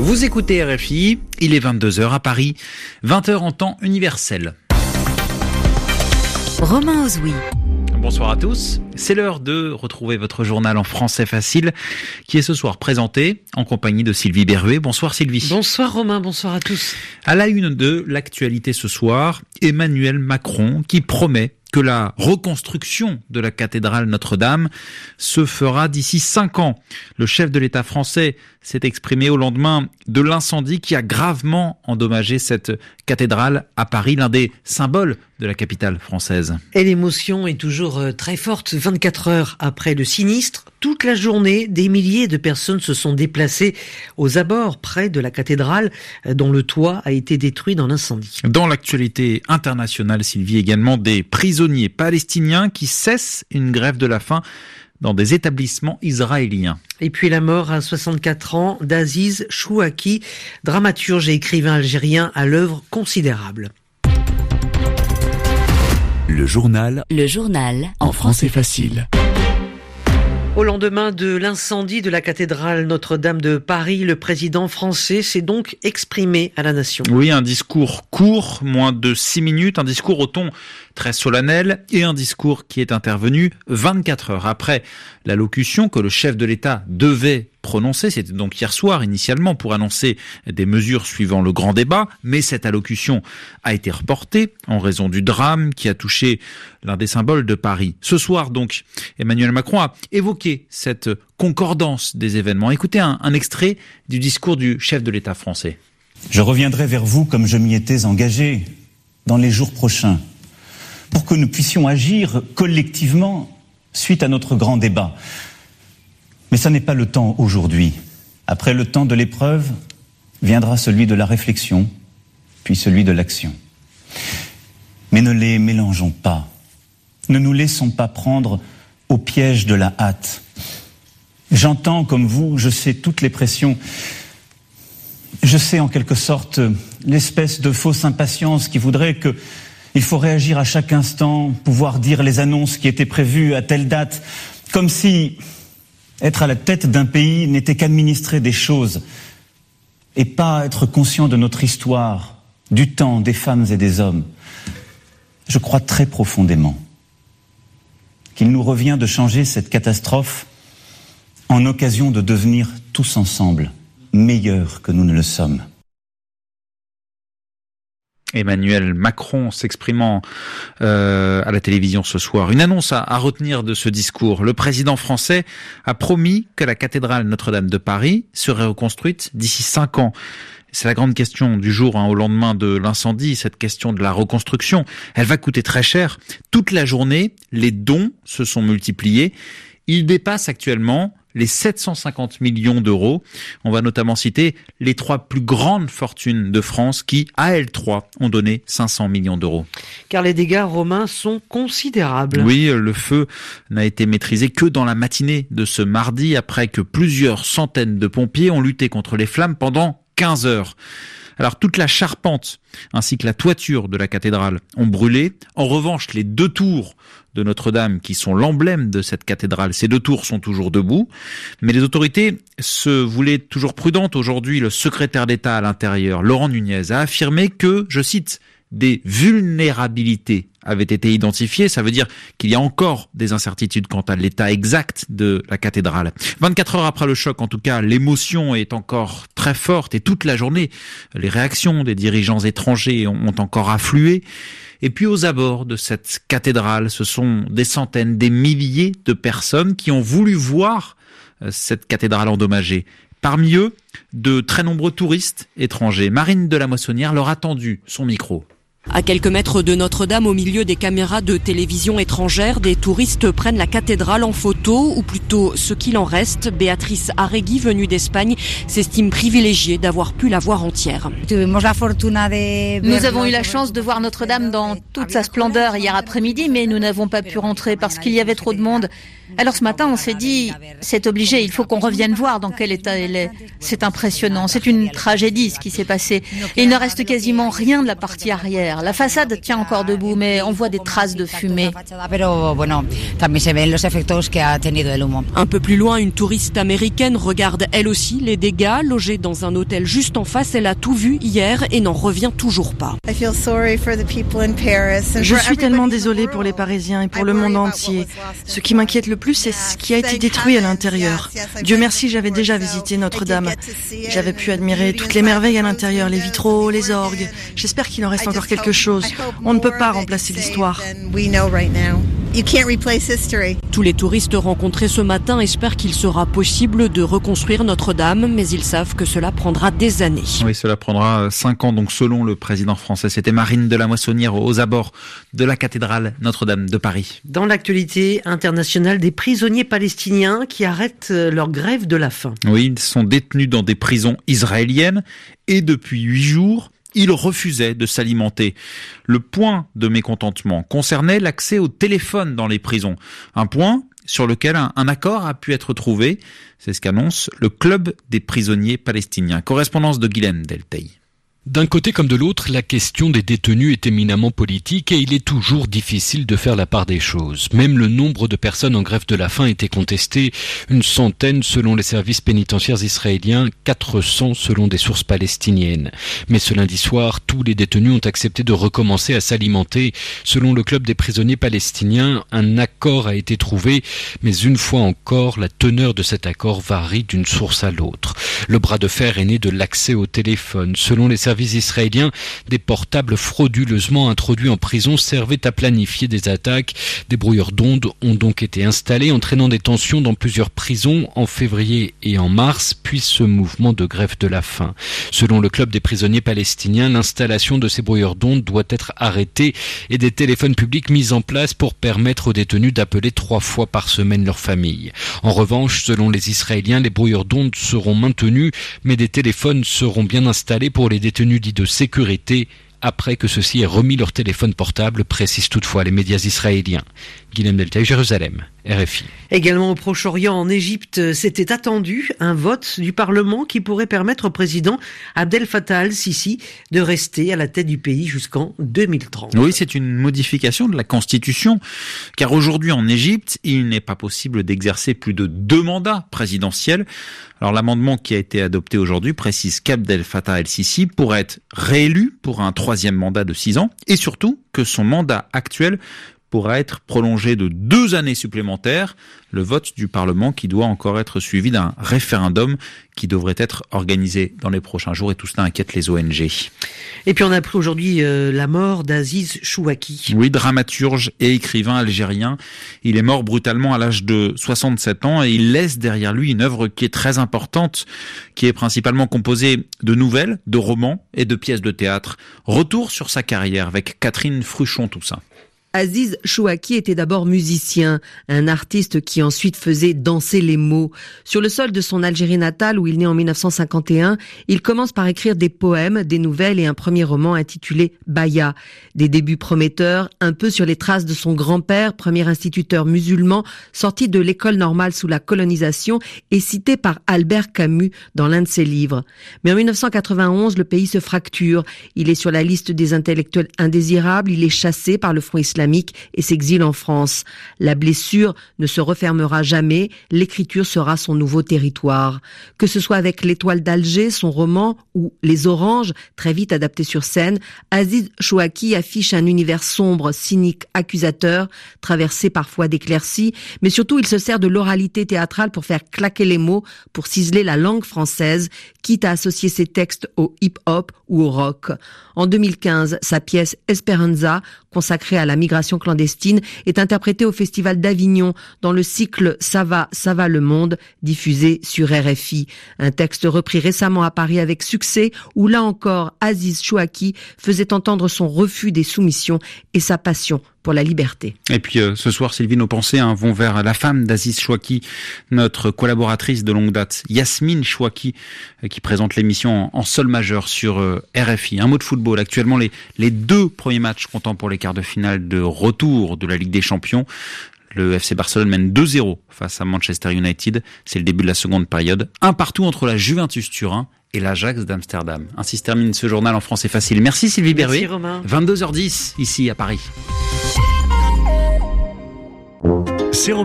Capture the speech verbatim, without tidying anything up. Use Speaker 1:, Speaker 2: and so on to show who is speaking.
Speaker 1: Vous écoutez R F I, il est vingt-deux heures à Paris, vingt heures en temps universel.
Speaker 2: Romain Ozoui.
Speaker 1: Bonsoir à tous, c'est l'heure de retrouver votre journal en français facile qui est ce soir présenté en compagnie de Sylvie Berruet. Bonsoir Sylvie.
Speaker 3: Bonsoir Romain, bonsoir à tous.
Speaker 1: À la une de l'actualité ce soir, Emmanuel Macron qui promet que la reconstruction de la cathédrale Notre-Dame se fera d'ici cinq ans. Le chef de l'État français s'est exprimé au lendemain de l'incendie qui a gravement endommagé cette cathédrale à Paris, l'un des symboles de la capitale française.
Speaker 3: Et l'émotion est toujours très forte. vingt-quatre heures après le sinistre, toute la journée, des milliers de personnes se sont déplacées aux abords près de la cathédrale dont le toit a été détruit dans l'incendie.
Speaker 1: Dans l'actualité internationale, Sylvie, également des prisonniers palestiniens qui cessent une grève de la faim dans des établissements israéliens.
Speaker 3: Et puis la mort à soixante-quatre ans d'Aziz Chouaki, dramaturge et écrivain algérien à l'œuvre considérable.
Speaker 4: Le journal.
Speaker 2: Le journal.
Speaker 4: En français facile.
Speaker 3: Au lendemain de l'incendie de la cathédrale Notre-Dame de Paris, le président français s'est donc exprimé à la nation.
Speaker 1: Oui, un discours court, moins de six minutes, un discours au ton très solennel et un discours qui est intervenu vingt-quatre heures après l'allocution que le chef de l'État devait prononcer. C'était donc hier soir initialement pour annoncer des mesures suivant le grand débat, mais cette allocution a été reportée en raison du drame qui a touché l'un des symboles de Paris. Ce soir donc, Emmanuel Macron a évoqué cette concordance des événements. Écoutez un, un extrait du discours du chef de l'État français.
Speaker 5: Je reviendrai vers vous comme je m'y étais engagé dans les jours prochains pour que nous puissions agir collectivement suite à notre grand débat. Mais ça n'est pas le temps aujourd'hui. Après le temps de l'épreuve, viendra celui de la réflexion, puis celui de l'action. Mais ne les mélangeons pas. Ne nous laissons pas prendre au piège de la hâte. J'entends, comme vous, je sais toutes les pressions. Je sais en quelque sorte l'espèce de fausse impatience qui voudrait que il faut réagir à chaque instant, pouvoir dire les annonces qui étaient prévues à telle date, comme si être à la tête d'un pays n'était qu'administrer des choses et pas être conscient de notre histoire, du temps, des femmes et des hommes. Je crois très profondément qu'il nous revient de changer cette catastrophe en occasion de devenir tous ensemble meilleurs que nous ne le sommes.
Speaker 1: Emmanuel Macron s'exprimant euh, à la télévision ce soir. Une annonce à, à retenir de ce discours. Le président français a promis que la cathédrale Notre-Dame de Paris serait reconstruite d'ici cinq ans. C'est la grande question du jour, hein, au lendemain de l'incendie, cette question de la reconstruction. Elle va coûter très cher. Toute la journée, les dons se sont multipliés. Ils dépassent actuellement les sept cent cinquante millions d'euros. On va notamment citer les trois plus grandes fortunes de France qui, à elles trois, ont donné cinq cents millions d'euros.
Speaker 3: Car les dégâts romains sont considérables.
Speaker 1: Oui, le feu n'a été maîtrisé que dans la matinée de ce mardi, après que plusieurs centaines de pompiers ont lutté contre les flammes pendant quinze heures. Alors toute la charpente ainsi que la toiture de la cathédrale ont brûlé. En revanche, les deux tours de Notre-Dame qui sont l'emblème de cette cathédrale, ces deux tours sont toujours debout. Mais les autorités se voulaient toujours prudentes. Aujourd'hui, le secrétaire d'État à l'intérieur, Laurent Nunez, a affirmé que, je cite, des vulnérabilités avaient été identifiées. Ça veut dire qu'il y a encore des incertitudes quant à l'état exact de la cathédrale. vingt-quatre heures après le choc, en tout cas, l'émotion est encore très forte et toute la journée, les réactions des dirigeants étrangers ont encore afflué. Et puis aux abords de cette cathédrale, ce sont des centaines, des milliers de personnes qui ont voulu voir cette cathédrale endommagée. Parmi eux, de très nombreux touristes étrangers. Marine de la Moissonnière leur a tendu son micro.
Speaker 6: À quelques mètres de Notre-Dame, au milieu des caméras de télévision étrangères, des touristes prennent la cathédrale en photo, ou plutôt ce qu'il en reste. Béatrice Arregui, venue d'Espagne, s'estime privilégiée d'avoir pu la voir entière.
Speaker 7: Nous avons eu la chance de voir Notre-Dame dans toute sa splendeur hier après-midi, mais nous n'avons pas pu rentrer parce qu'il y avait trop de monde. Alors ce matin, on s'est dit, c'est obligé, il faut qu'on revienne voir dans quel état elle est. C'est impressionnant, c'est une tragédie ce qui s'est passé. Il ne reste quasiment rien de la partie arrière. l'intérieur. La façade tient encore debout, mais on voit des traces de fumée.
Speaker 6: Un peu plus loin, une touriste américaine regarde elle aussi les dégâts. Logée dans un hôtel juste en face, elle a tout vu hier et n'en revient toujours pas.
Speaker 2: Je suis tellement désolée pour les Parisiens et pour le monde entier. Ce qui m'inquiète le plus, c'est ce qui a été détruit à l'intérieur. Dieu merci, j'avais déjà visité Notre-Dame. J'avais pu admirer toutes les merveilles à l'intérieur, les vitraux, les orgues. J'espère qu'il en reste encore quelque chose. On ne peut pas remplacer l'histoire.
Speaker 6: Tous les touristes rencontrés ce matin espèrent qu'il sera possible de reconstruire Notre-Dame, mais ils savent que cela prendra des années.
Speaker 1: Oui, cela prendra cinq ans, donc selon le président français. C'était Marine de la Moissonnière aux abords de la cathédrale Notre-Dame de Paris.
Speaker 3: Dans l'actualité internationale, des prisonniers palestiniens qui arrêtent leur grève de la faim.
Speaker 1: Oui, ils sont détenus dans des prisons israéliennes et depuis huit jours, ils refusaient de s'alimenter. Le point de mécontentement concernait l'accès au téléphone dans les prisons. Un point sur lequel un, un accord a pu être trouvé. C'est ce qu'annonce le club des prisonniers palestiniens. Correspondance de Guylaine Delteil.
Speaker 8: D'un côté comme de l'autre, la question des détenus est éminemment politique et il est toujours difficile de faire la part des choses. Même le nombre de personnes en grève de la faim était contesté, une centaine selon les services pénitentiaires israéliens, quatre cents selon des sources palestiniennes. Mais ce lundi soir, tous les détenus ont accepté de recommencer à s'alimenter. Selon le club des prisonniers palestiniens, un accord a été trouvé, mais une fois encore, la teneur de cet accord varie d'une source à l'autre. Le bras de fer est né de l'accès au téléphone. Selon les services israéliens, des portables frauduleusement introduits en prison servaient à planifier des attaques. Des brouilleurs d'ondes ont donc été installés, entraînant des tensions dans plusieurs prisons en février et en mars, puis ce mouvement de grève de la faim. Selon le club des prisonniers palestiniens, l'installation de ces brouilleurs d'ondes doit être arrêtée et des téléphones publics mis en place pour permettre aux détenus d'appeler trois fois par semaine leur famille. En revanche, selon les Israéliens, les brouilleurs d'ondes seront maintenus, mais des téléphones seront bien installés pour les détenus dits de sécurité, après que ceux-ci aient remis leur téléphone portable, précisent toutefois les médias israéliens. Guillaume Delta, Jérusalem, R F I.
Speaker 3: Également au Proche-Orient, en Égypte, c'était attendu un vote du Parlement qui pourrait permettre au président Abdel Fattah al-Sisi de rester à la tête du pays jusqu'en deux mille trente.
Speaker 1: Oui, c'est une modification de la Constitution, car aujourd'hui en Égypte, il n'est pas possible d'exercer plus de deux mandats présidentiels. Alors l'amendement qui a été adopté aujourd'hui précise qu'Abdel Fattah el-Sisi pourrait être réélu pour un troisième mandat de six ans et surtout que son mandat actuel pourra être prolongé de deux années supplémentaires. Le vote du Parlement qui doit encore être suivi d'un référendum qui devrait être organisé dans les prochains jours et tout cela inquiète les O N G.
Speaker 3: Et puis on a appris aujourd'hui euh, la mort d'Aziz Chouaki.
Speaker 1: Oui, dramaturge et écrivain algérien. Il est mort brutalement à l'âge de soixante-sept ans et il laisse derrière lui une œuvre qui est très importante, qui est principalement composée de nouvelles, de romans et de pièces de théâtre. Retour sur sa carrière avec Catherine Fruchon, tout ça.
Speaker 9: Aziz Chouaki était d'abord musicien, un artiste qui ensuite faisait danser les mots. Sur le sol de son Algérie natale, où il naît en mille neuf cent cinquante et un, il commence par écrire des poèmes, des nouvelles et un premier roman intitulé Baya. Des débuts prometteurs, un peu sur les traces de son grand-père, premier instituteur musulman, sorti de l'école normale sous la colonisation et cité par Albert Camus dans l'un de ses livres. Mais en mille neuf cent quatre-vingt-onze, le pays se fracture. Il est sur la liste des intellectuels indésirables, il est chassé par le Front islamique et s'exile en France. La blessure ne se refermera jamais, l'écriture sera son nouveau territoire. Que ce soit avec L'Étoile d'Alger, son roman, ou Les Oranges, très vite adapté sur scène, Aziz Chouaki affiche un univers sombre, cynique, accusateur, traversé parfois d'éclaircies, mais surtout il se sert de l'oralité théâtrale pour faire claquer les mots, pour ciseler la langue française, quitte à associer ses textes au hip-hop ou au rock. En deux mille quinze, sa pièce Esperanza, consacrée à la migration clandestine, est interprétée au Festival d'Avignon dans le cycle Ça va, ça va le monde, diffusé sur R F I. Un texte repris récemment à Paris avec succès, où là encore, Aziz Chouaki faisait entendre son refus des soumissions et sa passion pour la liberté.
Speaker 1: Et puis euh, ce soir, Sylvie, nos pensées hein, vont vers la femme d'Aziz Chouaki, notre collaboratrice de longue date, Yasmine Chouaki, euh, qui présente l'émission en, en sol majeur sur euh, R F I. Un mot de football. Actuellement, les, les deux premiers matchs comptant pour les quarts de finale de retour de la Ligue des Champions. Le F C Barcelone mène deux zéro face à Manchester United. C'est le début de la seconde période. Un partout entre la Juventus Turin et l'Ajax d'Amsterdam. Ainsi se termine ce journal en français facile. Merci Sylvie Berruet.
Speaker 3: Merci Romain.
Speaker 1: vingt-deux heures dix ici à Paris.